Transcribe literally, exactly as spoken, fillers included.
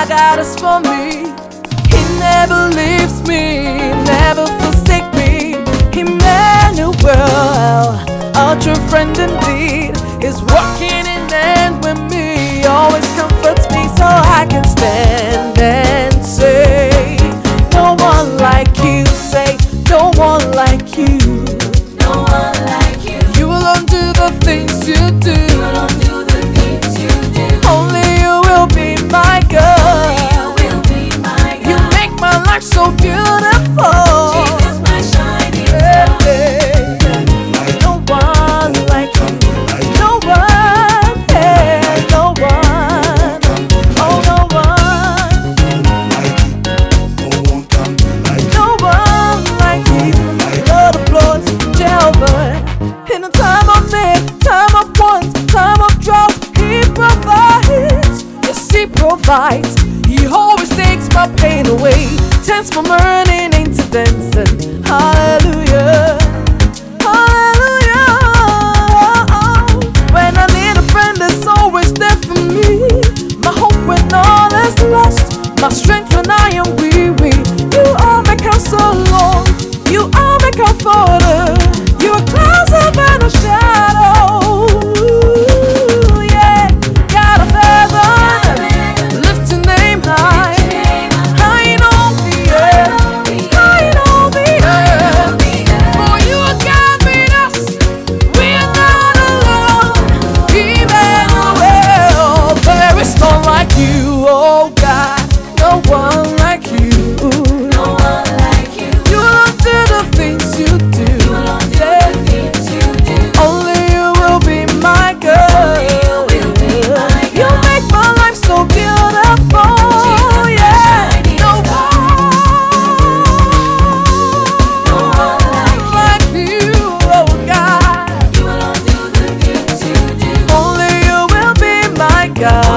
my God is for me. He never leaves me, never forsake me. Emmanuel, a true friend indeed, is working in hand with me, always comforts me so I can stand and say, no one like you, say, no one like you. No one like you. You alone do the things you do. You alone do the things you do. Only you will be my God. You will be my God. You make my life so beautiful. Jesus, my shining Yeah, star. yeah. No one like you. No one, yeah, no one. Oh, no one. No one like you. Lord of Lords, Jehovah. In a time of need, time of want, time of drought, He provides. Yes, He provides. He always takes my pain away, turns from earning into dancing. Hallelujah. Hallelujah. When I need a friend, that's always there for me. My hope when all is lost, my strength when I am weary. You are my counselor, you are my comforter. You are closer than a shadow. Yeah, God of heaven, lift your name high, high in all the earth, high in all the earth. For you are God with us, we are not alone. Emmanuel, there is none like you, oh God, no one like you. No one like you. You don't do the things you do. You alone do the things you do. Only you will be my girl. You will be my You God. make my life so beautiful. Jesus, my Yeah, shining no star. No one one like like you, oh God. you. You alone do the things you do. Only you will be my God.